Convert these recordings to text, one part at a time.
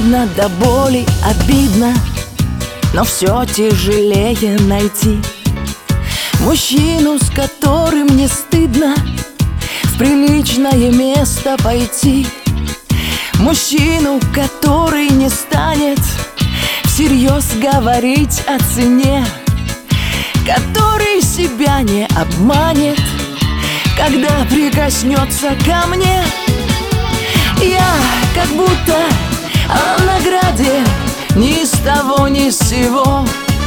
Обидно до боли, обидно, но все тяжелее найти мужчину, с которым не стыдно в приличное место пойти. Мужчину, который не станет всерьез говорить о цене, который себя не обманет, когда прикоснется ко мне. Я как будто о награде ни с того ни с сего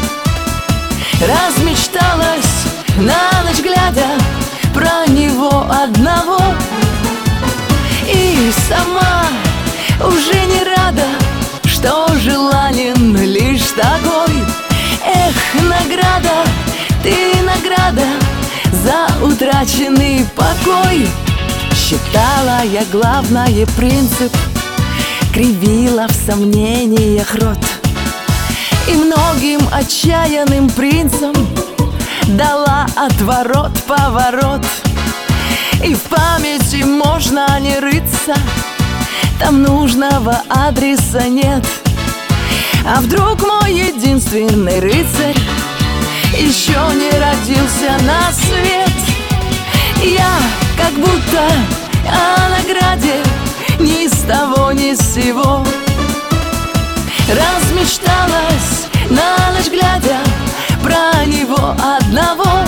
размечталась, на ночь глядя, про него одного. И сама уже не рада, что желанен лишь такой. Эх, награда, ты награда за утраченный покой. Считала я главное принцип, кривила в сомнениях рот, и многим отчаянным принцам дала отворот-поворот. И в памяти можно не рыться, там нужного адреса нет. А вдруг мой единственный рыцарь еще не родился на свет? Я как будто о награде ни с того ни с сего размечталась, на ночь глядя, про него одного.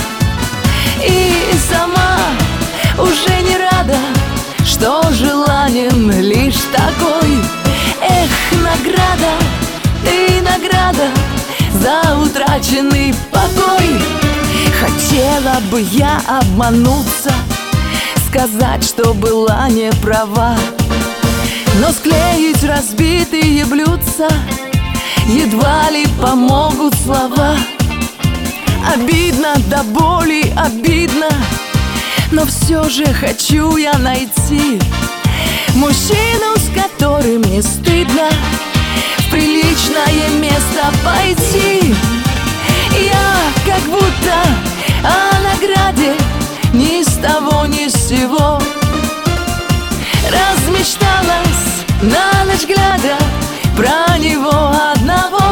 И сама уже не рада, что желанен лишь такой. Эх, награда, ты награда за утраченный покой. Хотела бы я обмануться, сказать, что была не права, но склеить разбитые блюдца едва ли помогут слова. Обидно до боли, обидно, но все же хочу я найти мужчину, с которым не стыдно в приличное место пойти. Я как будто о награде ни с того ни с сего размечталась, на ночь глядя, про него одного.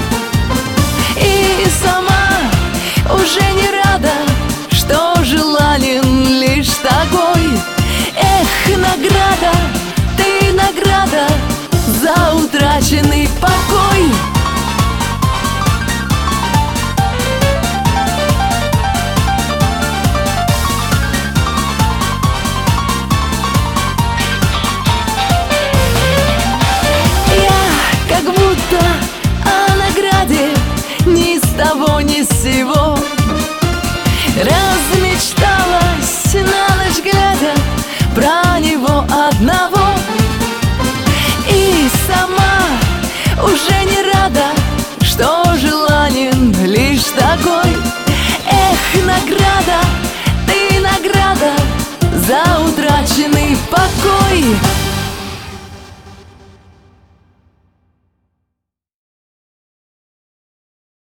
И сама уже не рада, что желанен лишь такой. Эх, награда, ты награда за утраченный покой. Я как будто о награде ни с того ни с сего размечталась, на ночь глядя, про него одного. И сама уже не рада, что желанен лишь такой. Эх, награда, ты награда за утраченный покой.